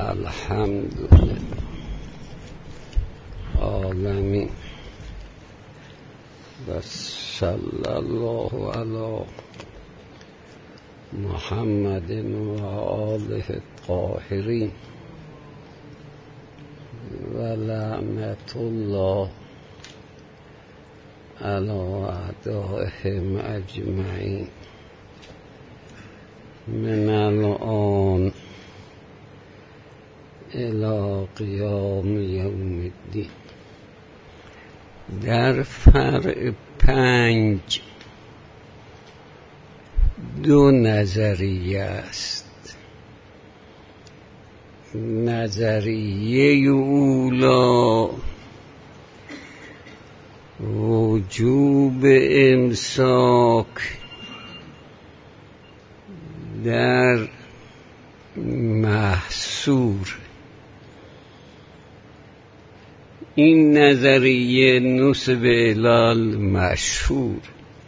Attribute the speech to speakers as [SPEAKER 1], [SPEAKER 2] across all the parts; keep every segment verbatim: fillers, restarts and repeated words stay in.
[SPEAKER 1] الحمد لله عالمین و صلی الله علی محمد و آله الطاهرین و لعنت الله علی اعدائهم اجمعین من الان الی قیام یوم الدین. در فرع پنج دو نظریه است. نظریه اولا وجوب امساک در محصور. این نظریه نسب الال مشهور،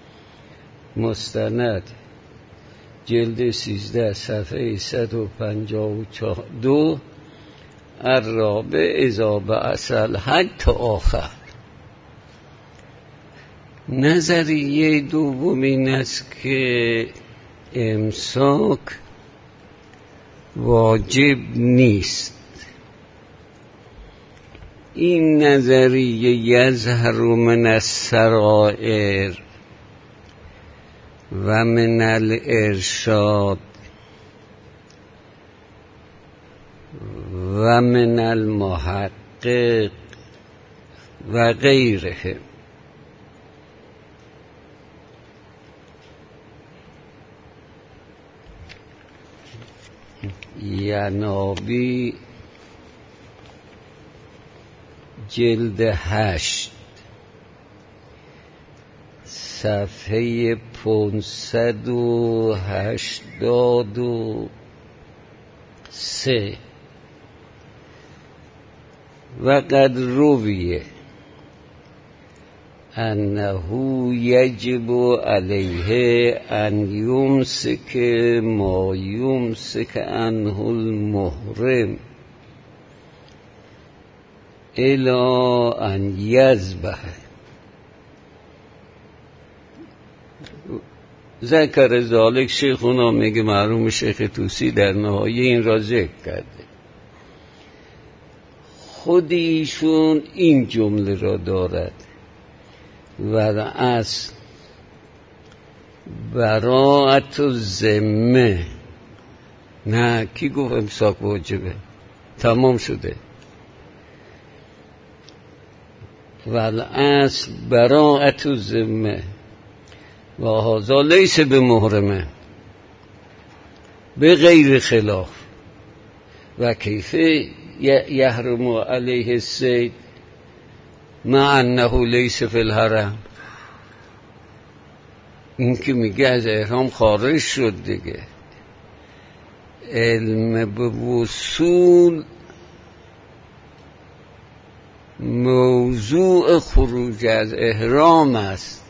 [SPEAKER 1] مستند جلد سیزده صفحه صد و پنجاه و دو الرابع اذا بعث الحج تا آخر. نظریه دوم این است که امساک واجب نیست. این نظریه یظهر من السرائر و من الارشاد و من المحقق و غیره. ینابی جلد هشت صفحه پانصد و هشتاد و سه و قد رویه انه یجب علیه ان یمسک ما یمسک عنه المحرم الی ان یذبح. ذکر ذالک شیخونا میگه مرحوم شیخ طوسی در نهایه این را ذکر کرده. خود ایشون این جمله را دارد و اصل براءت الذمه. نه کی گفت امساک واجبه؟ تمام شده. و اصل براءت الذمه و هذا لیس بمحرمه به غیر خلاف. و کیفه یحرم علیه الصید مع انه لیس فی الحرم. این که میگه از احرام خارج شد دیگه. علم به وصول موضوع خروج از احرام است.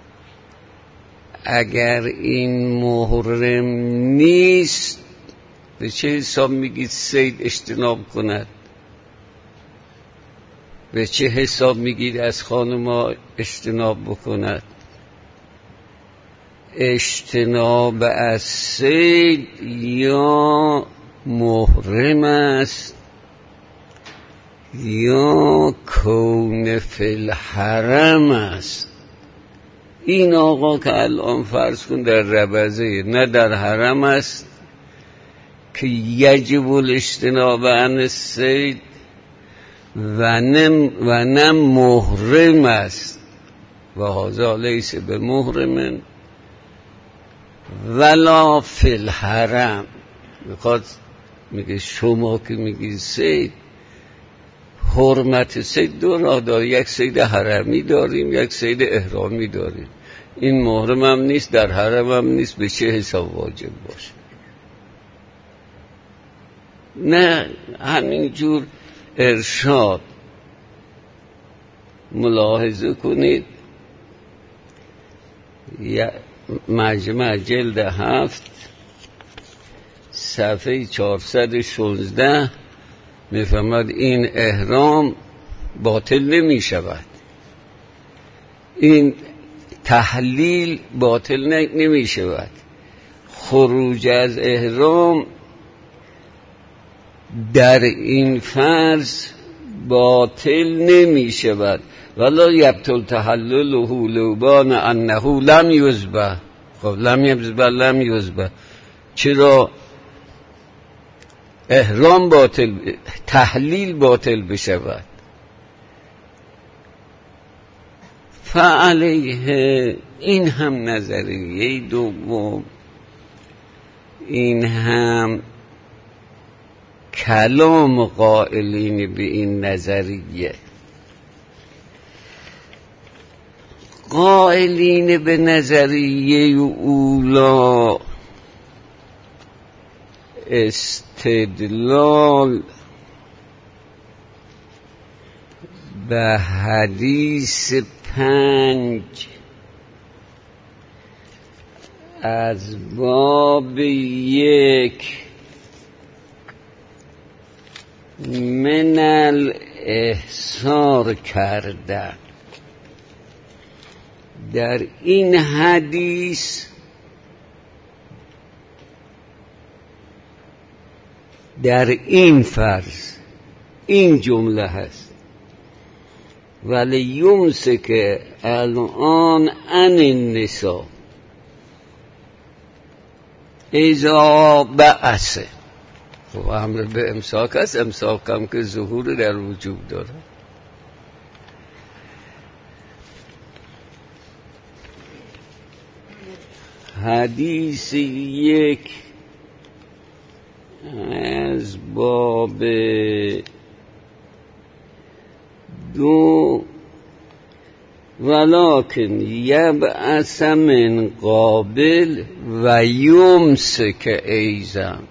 [SPEAKER 1] اگر این محرم نیست به چه حساب میگید صید اجتناب کند؟ به چه حساب میگید از خانم اجتناب بکند؟ اجتناب از صید یا محرم است یا کون فی الحرم است. این آقا که الان فرض کن در ربضه نه در حرم است که یجب الاجتناب عن الصید و نه و نه محرم است و هذا لیس بمحرم ولا فی الحرم. میخواد میگه شما که میگی صید، حرمت صید دو راه داره. یک صید حرمی داریم، یک صید احرامی داریم. این محرم هم نیست، در حرم هم نیست. به چه حساب واجب باشه؟ نه همینجور ارشاد ملاحظه کنید. مجمع جلد هفت صفحه چهارصد و شانزده میفهمد این احرام باطل نمی شود، این تحلیل باطل نمی شود، خروج از احرام در این فرض باطل نمی شود. ولا یبطل تحلله لوبان انه لم یذبح. خب لم یذبح لم یذبح، چرا احرام باطل تحلیل باطل بشود؟ فعلیه این هم نظریه دوم، این هم کلام قائلین به این نظریه. قائلین به نظریه اولا استدلال به حدیث پنج از باب یک من الاحصار کرده. در این حدیث در این فرض این جمله هست: ولی یمسک الان عن النساء اذا بعث. خب امر به امساک است، امساک هم که ظهور در وجود داره. حدیث یک از باب دو ولکن یبعث من قابل و یمسک ایزم.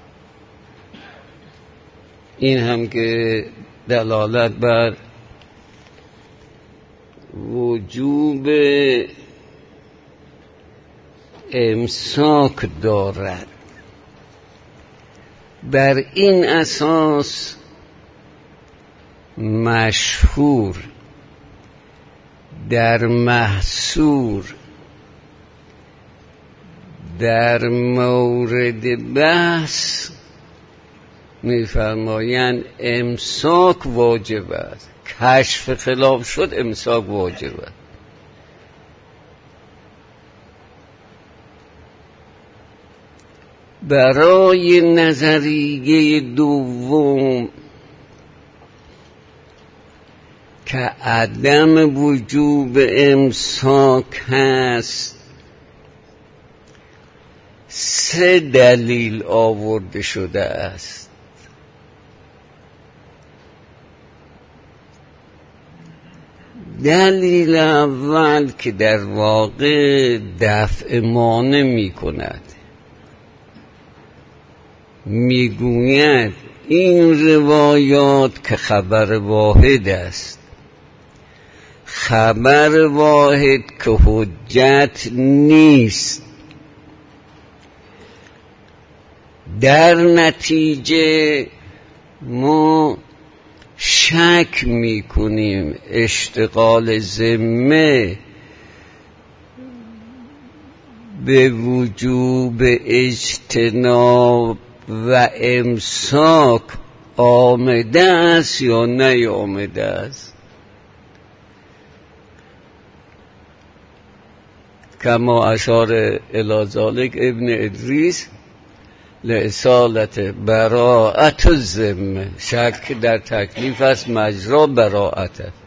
[SPEAKER 1] این هم که دلالت بر وجوب امساک دارد. بر این اساس مشهور در محصور در مورد بحث می‌فرمایند امساک واجب است. کشف خلاف شد امساک واجب است. برای نظریه دوم که عدم وجوب امساک هست سه دلیل آورده شده است. دلیل اول که در واقع دفع مانع می کند، میگوید این روایات که خبر واحد است، خبر واحد که حجت نیست، در نتیجه ما شک میکنیم اشتغال ذمه به وجوب اجتناب و امساک آمده است یا نه آمده است. کما اشار الی ذلک ابن ادریس لإصالت براءت الذمه. شک در تکلیف است، مجرا براءت است.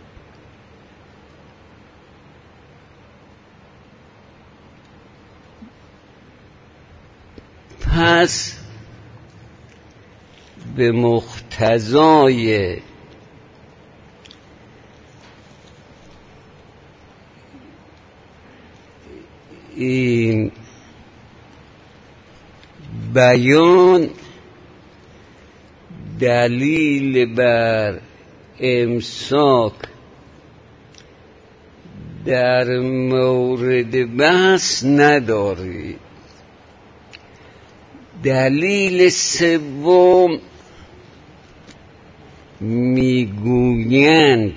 [SPEAKER 1] پس به مقتضای این بیان دلیل بر امساک در مورد بحث ندارید. دلیل سوم میگویند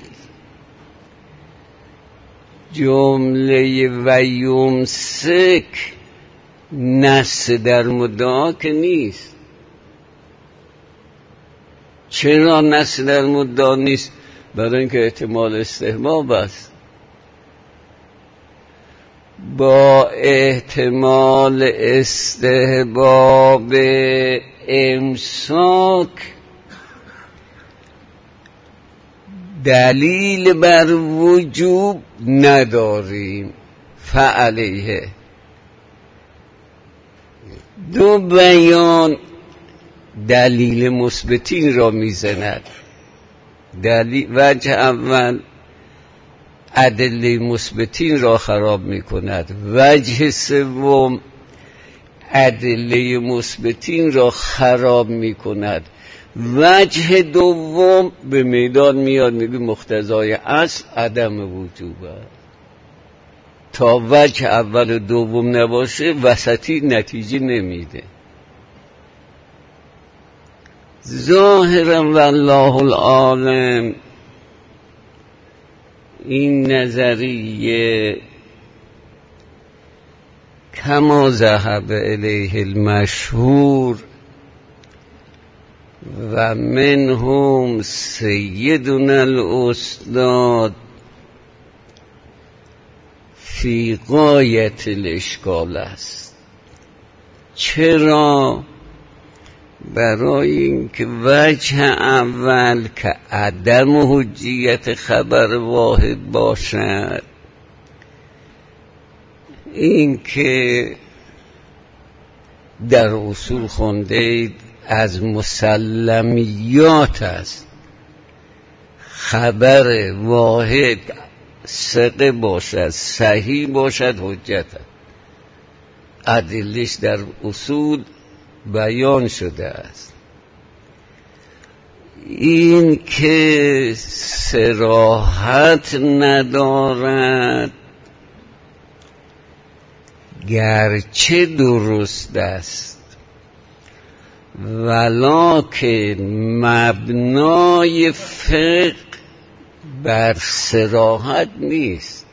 [SPEAKER 1] جمله و یمسک نص در مدعا که نیست. چرا نص در مدعا نیست؟ برای اینکه احتمال استحباب است. با احتمال استحباب امساک دلیل بر وجوب نداریم. فعلیه دو بیان دلیل مثبتین را میزند. دلیل وجه اول ادله مثبتین را خراب میکند، وجه سوم ادله مثبتین را خراب میکند، وجه دوم به میدان میاد میگه مقتضای اصل عدم وجوب است. تا وجه اول و دوم نباشه وسطی نتیجه نمیده. ظاهرا والله العالم این نظریه کما ذهب الیه المشهور و منهم سیدنا الاستاد فی غایت الاشکال است. چرا؟ برای اینکه وجه اول که عدم حجیت خبر واحد باشد، این که در اصول خونده اید از مسلمیات است. خبر واحد ثقه باشد، صحیح باشد، حجت است. ادله‌اش در اصول بیان شده است. این که صراحت ندارد گرچه درست است، ولکن مبنای فقه بر صراحت نیست.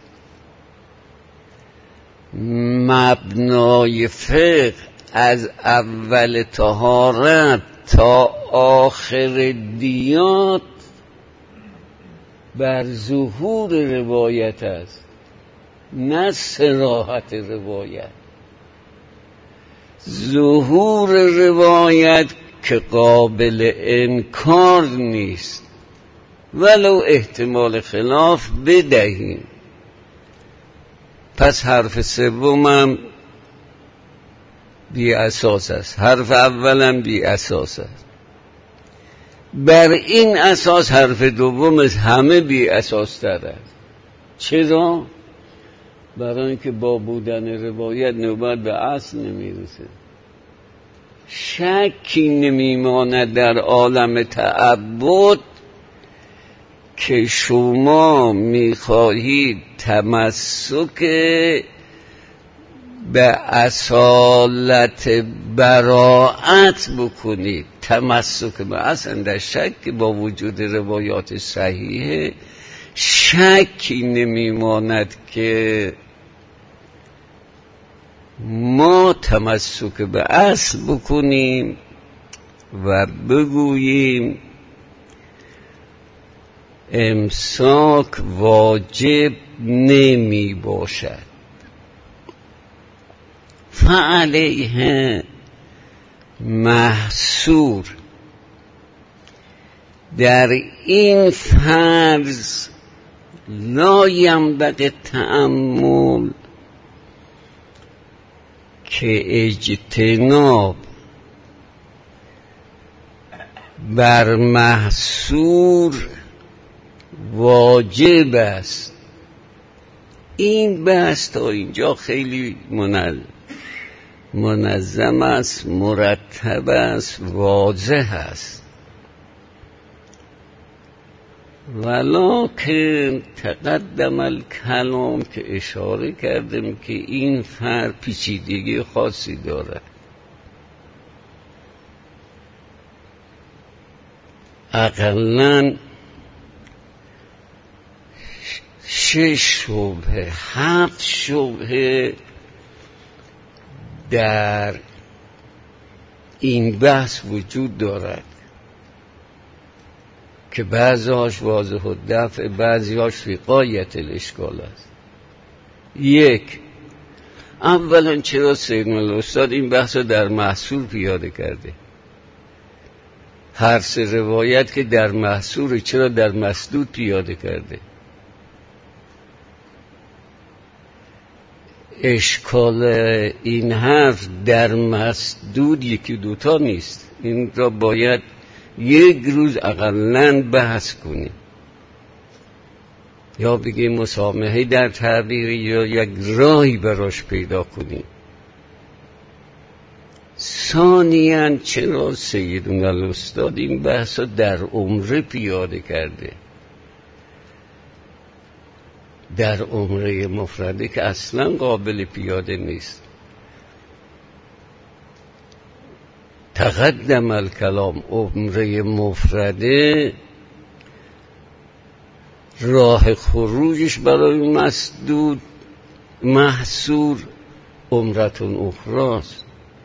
[SPEAKER 1] مبنای فقه از اول طهارت تا آخر دیات بر ظهور روایت است، نه صراحت روایت. ظهور روایت که قابل انکار نیست، ولو احتمال خلاف بدهیم. پس حرف سومم بی اساس است، حرف اولم بی اساس است. بر این اساس حرف دوم همه بی اساس تر است. چرا؟ برای اینکه با بودن روایت نوبت به اصل نمیرسه. شکی نمیماند در عالم تعبد که شما میخواهید تمسک به اصالت براعت بکنید. تمسک به اصل در شک با وجود روایات صحیحه شکی نمیماند که ما تمسک به اصل بکنیم و بگوییم امساک واجب نمی باشد. فعلیه محصور در این فرض لا ینبغی تأمل که اجتناب بر محصور واجب است. این بحث تا اینجا خیلی منظم است، مرتب است، واضح است. ولکن تقدم الکلام که اشاره کردم که این فرق پیچیدگی خاصی داره. اقلاً شش شبهه هفت شبهه در این بحث وجود دارد که بعضی‌هاش واضح الدفع، بعضی‌هاش فی غایت الاشکال است. یک، اولا چرا سید مولا استاد این بحث رو در محصول پیاده کرده؟ هر سه روایت که در محصول، چرا در مسدود پیاده کرده؟ اشکال این حرف در مسدود یکی دوتا نیست، این را باید یک روز اقلاً بحث کنیم، یا بگیم مسامحه در تعبیر، یا یک راهی براش پیدا کنیم. ثانیاً چرا سیدنا الاستاد این بحث رو در عمره پیاده کرده؟ در عمره مفرده که اصلا قابل پیاده نیست. تقدم الکلام، عمره مفرده راه خروجش برای مسدود محصور عمرتون اخراست.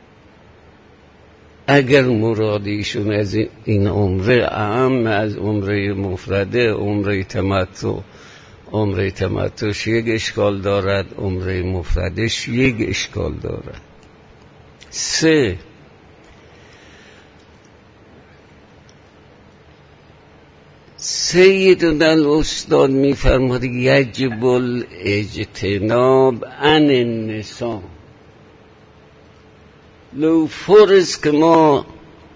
[SPEAKER 1] اگر مرادیشون از این عمره اهم از عمره مفرده، عمره تمتع، عمره تمتعش یک اشکال دارد، عمره مفردش یک اشکال دارد. سه، سیدنا الاستاد می‌فرماید یجب الاجتناب عن النساء. لو فرض که ما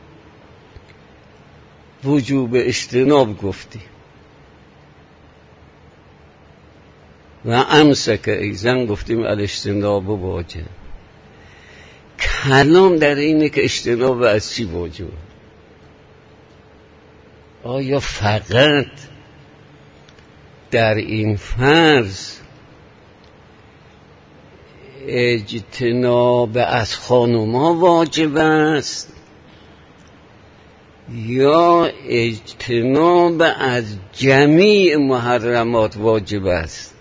[SPEAKER 1] وجوب اجتناب گفتیم و امسک ایزن گفتیم الاجتناب واجب، کلام در اینه که اجتناب از چی واجب؟ آیا فقط در این فرض اجتناب از خانم ها واجب است یا اجتناب از جمیع محرمات واجب است؟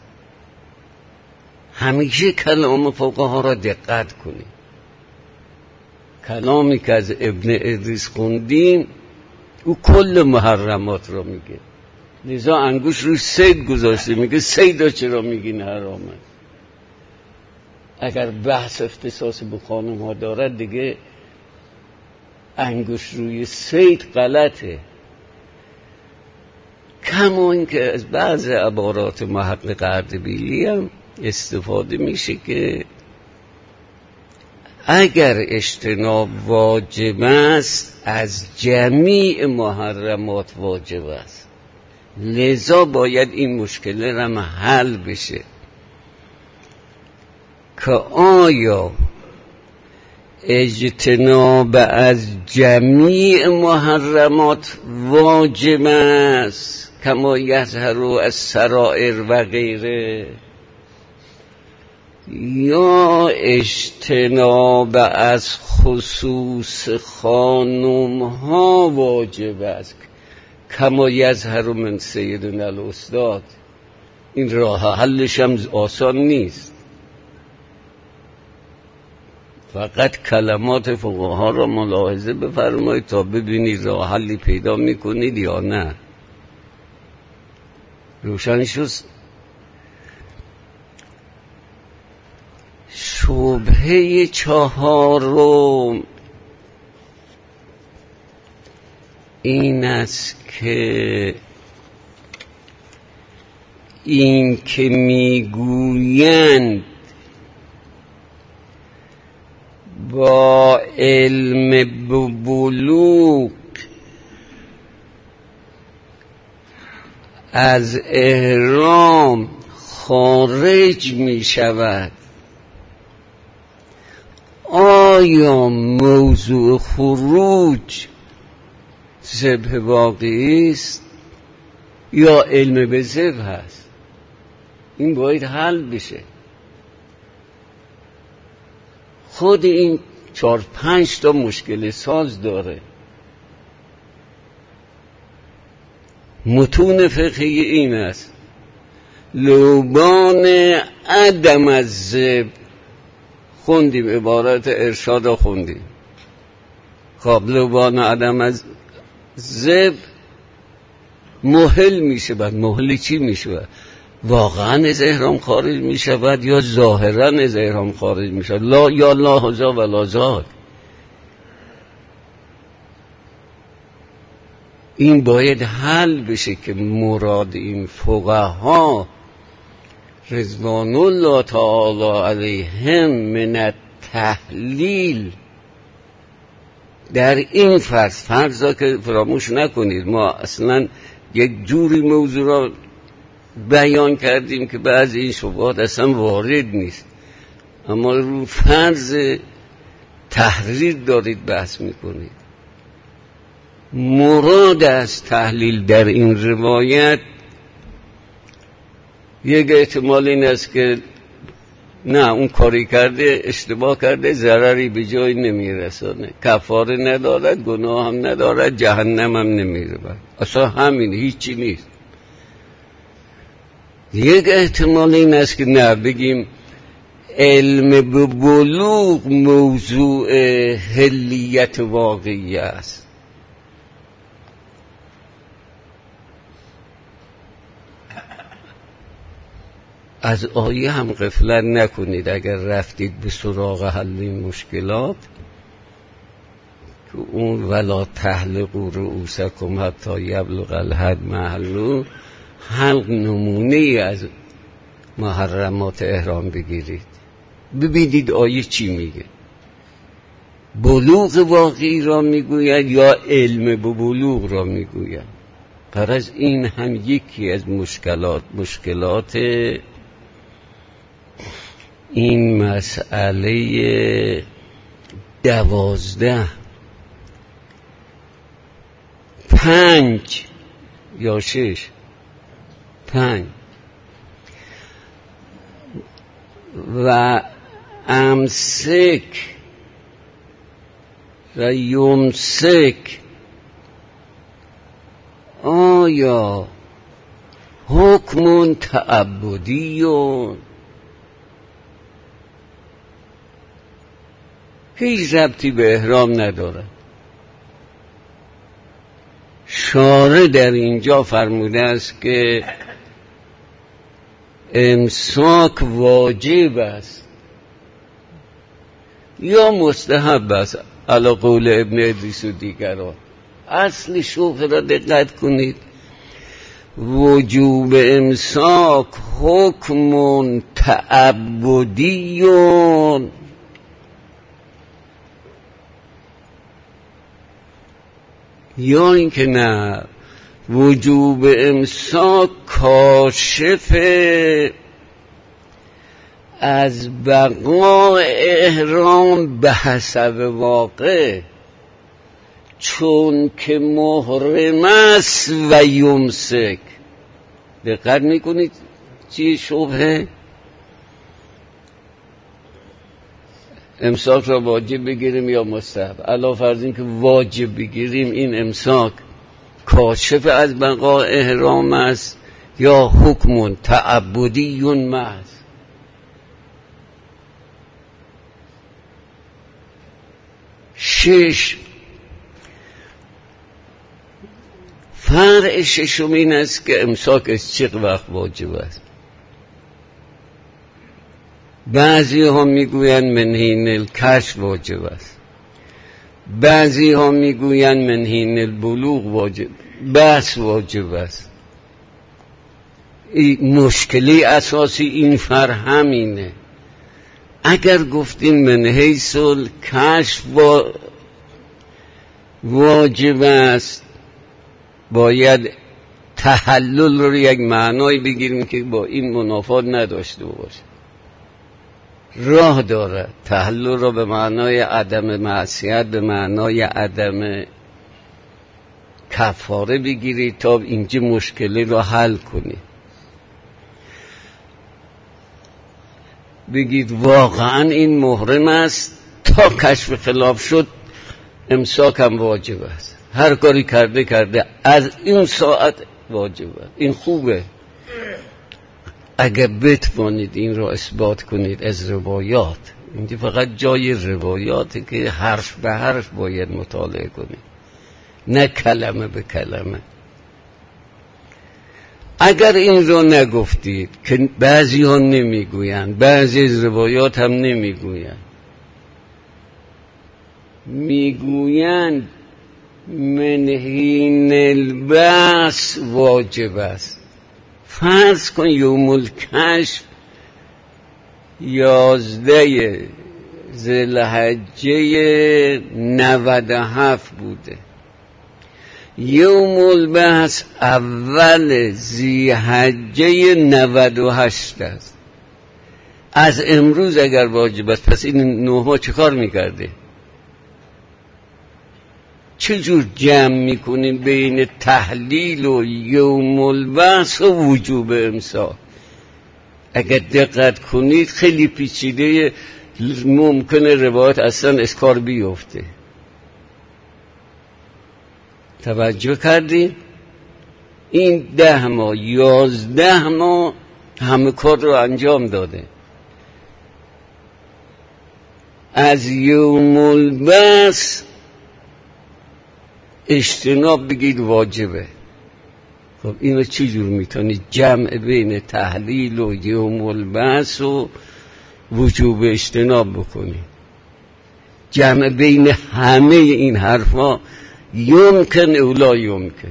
[SPEAKER 1] همیشه کلام فقها را دقت کنید. کلامی که از ابن ادریس خوندیم او کل محرمات را میگه، لذا انگوش روی صید گذاشته، میگه صیدا چرا میگین حرامه؟ اگر بحث اختصاص به خانم ها دارد دیگه انگوش روی صید غلطه. کما این که از بعض عبارات محقق اردبیلی هم استفاده میشه که اگر اجتناب واجب است از جمیع محرمات واجب است، لذا باید این مشکل هم حل بشه که آیا اجتناب از جمیع محرمات واجب است کما یظهر از سرائر و غیره، یا اجتناب از خصوص خانم ها واجب است کما یظهر من سیدنا الاستاد. این راه حلش هم آسان نیست. فقط کلمات فقها را ملاحظه بفرمایید تا ببینید راه حلی پیدا میکنید یا نه. روشن شد؟ شبهه چهارم این است که این که میگویند با علم بلوغ از احرام خارج می شود، آیا موضوع خروج ذبح واقعی است یا علم به ذبح هست؟ این باید حل بشه. خود این چهار پنج تا مشکل ساز داره. متون فقهی این است: لوبان عدم از زب، خوندیم عبارت ارشاد رو خوندیم. خب لوبان عدم از زب محل می شود. محل چی می شود؟ واقعا از احرام خارج می شود یا ظاهرا از احرام خارج می شود؟ لا یا لا هزا و لا زاد. این باید حل بشه که مراد این فقها رضوان الله تعالی علیهم من التحلیل در این فرض فرضا که فراموش نکنید ما اصلا یک جوری موضوع را بیان کردیم که بعضی این شبهات اصلا وارد نیست، اما رو فرض تحریر دارید بحث میکنید. مراد از تحلیل در این روایت یک احتمال این است که نه اون کاری کرده اشتباه کرده، ضرری به جای نمیرسانه، کفاره ندارد، گناه هم ندارد، جهنم هم نمیره، اصلا همین هیچی نیست. یک احتمال این است که نه بگیم علم به بلوغ موضوع حلیت واقعی است. از آیه هم غفلت نکنید اگر رفتید به سراغ حل این مشکلات که اون ولا تحلقوا رؤوسکم حتی یبلغ الحد محله، حلق نمونه از محرمات احرام بگیرید. ببینید آیه چی میگه، بلوغ واقعی را میگوید یا علم به بلوغ را میگوید. پر از این هم یکی از مشکلات مشکلات این مسئله دوازده پنج یا شش پنج و امسک و یمسک آیا حکم تعبدیون هیچ ربطی به احرام نداره؟ شارع در اینجا فرموده است که امساک واجب است یا مستحب است علی قول ابن ادریس و دیگران. اصل شوخ را دقت کنید، وجوب امساک حکم تعبدیون، یا اینکه نه وجوب امساک کاشف از بقاء احرام به حسب واقع، چون که محرم است و یمسک. دقت میکنید چی شبهه؟ امساک را واجب بگیریم یا مستحب؟ علاوه فرض این که واجب بگیریم، این امساک کاشف از بقاء احرام است یا حکم تعبدیون محض؟ شش، فرع ششم این است که امساک از چه وقت واجب است. بعضی ها میگویند من حین الکشف واجب است، بعضی ها میگویند من حین البلوغ واجب بس واجب است. این مشکلی اساسی این فرع همینه. اگر گفتیم من حیث الکشف واجب است، باید تحلل رو یک معنای بگیریم که با این منافات نداشته باشه. راه داره تحلل رو به معنای عدم معصیت، به معنای عدم کفاره بگیرید تا اینجا مشکلی رو حل کنید. بگید واقعا این محرم است، تا کشف خلاف شد امساک هم واجب است، هر کاری کرده کرده از این ساعت واجبه. این خوبه اگر بتوانید این را اثبات کنید از روایات. اینجا فقط جای روایاتی که حرف به حرف باید مطالعه کنید، نه کلمه به کلمه. اگر این را نگفتید که بعضی ها نمیگویند، بعضی از روایات هم نمیگویند، میگویند من حین البعث واجب است. فرض کن یوم الکشف یازده ذوالحجه نود و هفت بوده، یوم البعث اول ذی‌حجه نود و هشت است. از امروز اگر واجب است، پس این نوها چه کار میکرده؟ چجور جمع میکنیم بین تحلیل و یوم البعث و وجوب امساک؟ اگر دقت کنید خیلی پیچیده، ممکنه روایت اصلا اسکار بیفته. توجه کردید؟ این ده ماه یازده ماه همه کار رو انجام داده. از یوم البعث اجتناب بگید واجبه. خب اینو چی جور میتونید جمع بین تحلیل و یوم البعث و وجوب اجتناب بکنید؟ جمع بین همه این حرفا یمکن اولا یمکن.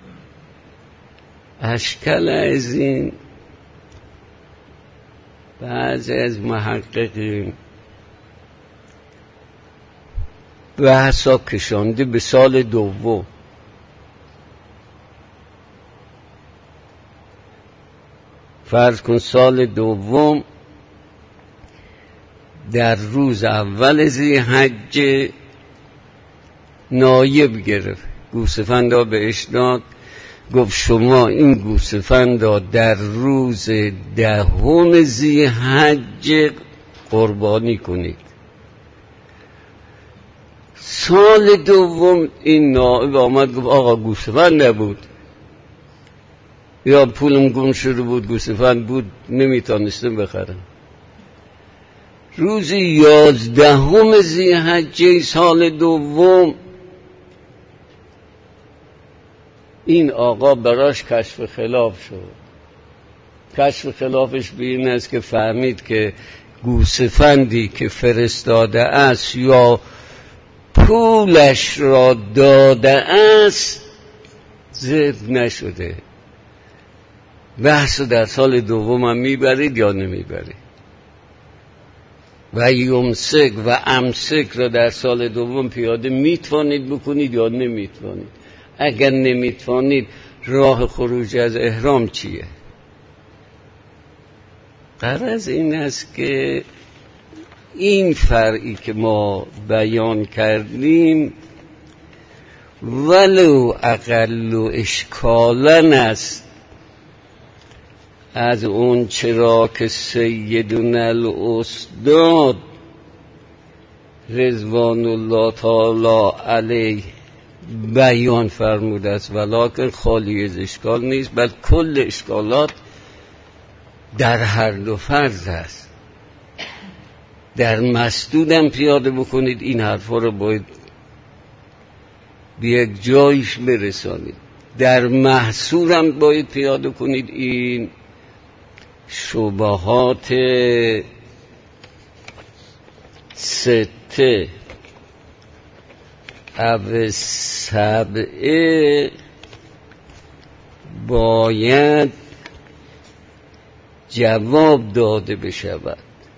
[SPEAKER 1] اشکال از این بعضی از محققین بحثا کشانده به سال دوم. فرض کن سال دوم در روز اول ذی‌حجه نایب گرفت، گوسفندا بهش داد، گفت شما این گوسفندا در روز دهم ذی‌حجه قربانی کنید. سال دوم این نائب آمد گفت آقا گوسفند نبود، یا پولم گم شده بود، گوسفند بود نمیتونستم بخرم. روز یازدهم ذی‌حجه سال دوم این آقا براش کشف خلاف شد. کشف خلافش به این است که فهمید که گوسفندی که فرستاده است یا پولش را داده است ذبح نشده. بحث در سال دوم هم میبرید یا نمیبرید؟ و یمسک و امسک را در سال دوم پیاده میتوانید بکنید یا نمیتوانید؟ اگر نمیتوانید راه خروج از احرام چیه؟ غرض این است که این فرعی که ما بیان کردیم ولو اقل و اشکالن است از اون چرا که سیدنا الاستاد رضوان الله تعالی علیه بیان فرموده است، ولکن خالی از اشکال نیست، بل کل اشکالات در هر دو فرض است. در مسدودم پیاده بکنید، این حرفا رو باید به یک جایش برسانید. در محصورم باید پیاده کنید این شبهات سته او سبعه باید جواب داده بشود.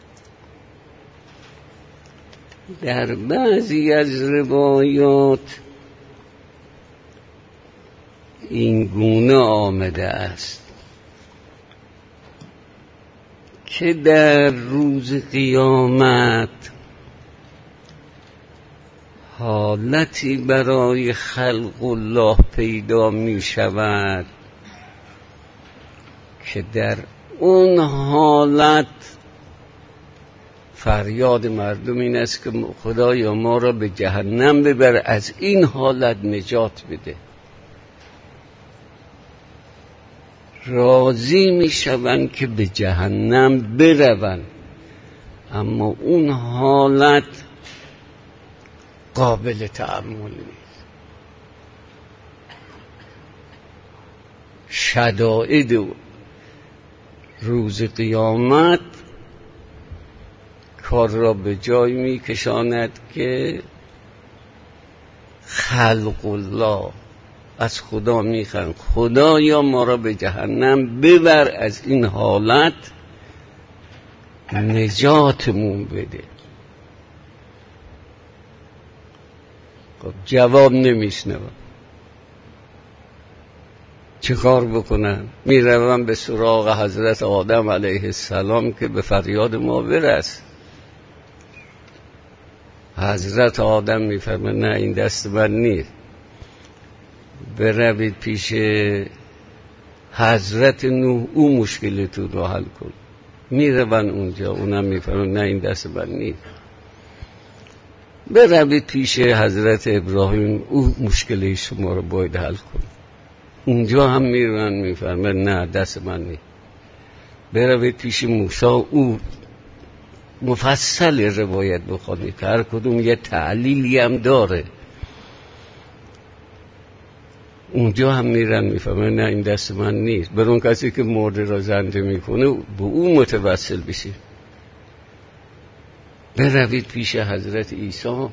[SPEAKER 1] در بعضی از روایات این گونه آمده است که در روز قیامت حالتی برای خلق الله پیدا می شود که در اون حالت فریاد مردم این است که خدایا ما را به جهنم ببر، از این حالت نجات بده. راضی میشوند که به جهنم بروند، اما اون حالت قابل تأمل نیست. شدائد روز قیامت کار را به جای میکشاند که خلق الله از خدا میخوان خدایا ما را به جهنم ببر، از این حالت نجاتمون بده. خب جواب نمیشنوم، چه کار بکنن؟ میروم به سراغ حضرت آدم علیه السلام که به فریاد ما برس. حضرت آدم میفرمه نه این دست من نیست، بروید پیش حضرت نوح، او مشکلتون رو حل کن. میرون اونجا، اونم میفرمه نه این دست من نیست، بروید پیش حضرت ابراهیم، او مشکل شما رو باید حل کن. اونجا هم میرون میفرمه نه دست من نیست، بروید پیش موسی، او مفصل روایت بخونید، هر کدوم یه تعلیلی هم داره. اونجا هم میرن میفهمه نه این دست من نیست، برون کسی که مرده را زنده میکنه به اون متوسل بشید. بروید پیش حضرت عیسی،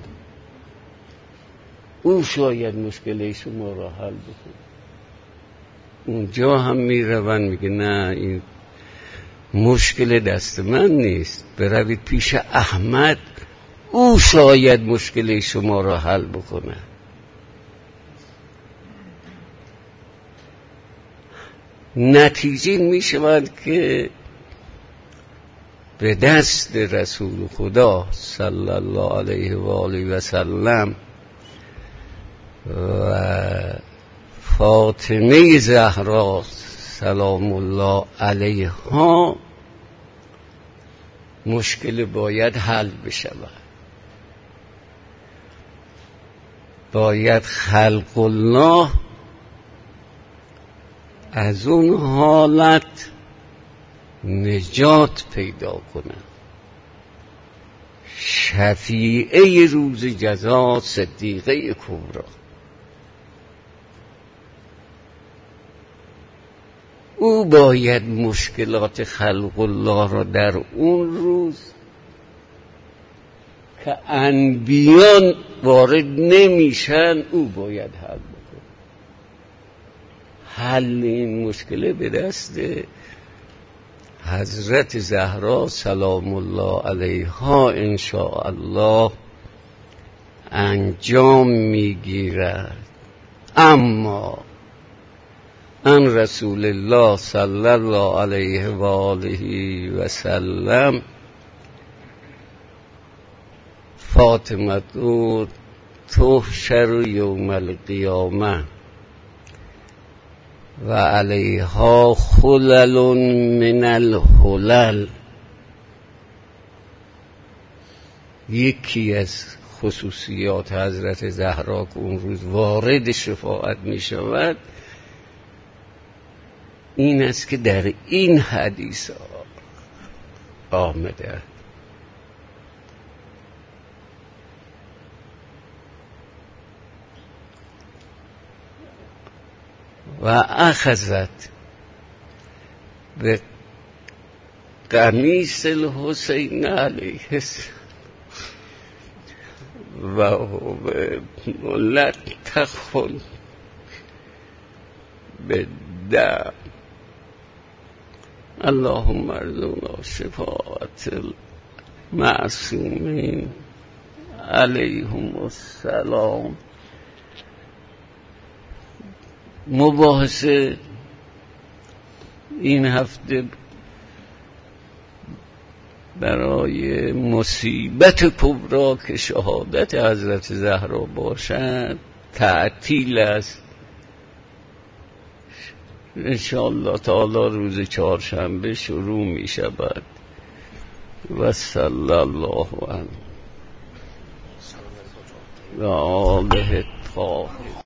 [SPEAKER 1] او شاید مشکل شما را حل بکنه. اونجا هم میرون میگه نه این مشکل دست من نیست، بروید پیش احمد، او شاید مشکل شما را حل بکنه. نتیجه می شود که به دست رسول خدا صلی الله علیه و آله و سلم و فاطمه زهرا سلام الله علیها مشکل باید حل بشود. باید خلق الله از اون حالت نجات پیدا کنه. شفیعه روز جزا صدیقه کبری، او باید مشکلات خلق الله را در اون روز که انبیان وارد نمیشن او باید حل بکنه. حل این مشکل به دست حضرت زهرا سلام الله علیها ان شاء الله انجام میگیرد. اما ان رسول الله صلی الله علیه و آله و سلم فاطمه تحشر یوم القیامه و علیها خلل من الحلل. یکی از خصوصیات حضرت زهرا که اون روز وارد شفاعت می شود این است که در این حدیث آمده و اخذت به قمیص الحسین علیه السلام و ملت تخل به دم. اللهم ارزقنا شفاعت المعصومین علیهم السلام. مباحثه این هفته برای مصیبت کبری که شهادت حضرت زهرا باشد تعطیل است. انشاءالله تعالی روز چهارشنبه شروع می شود و صلی الله علیه و آله الطاهرین.